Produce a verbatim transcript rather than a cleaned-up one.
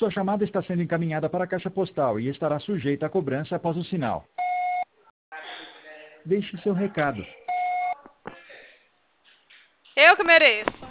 Sua chamada está sendo encaminhada para a caixa postal e estará sujeita a cobrança após o sinal. Deixe seu recado. Eu que mereço.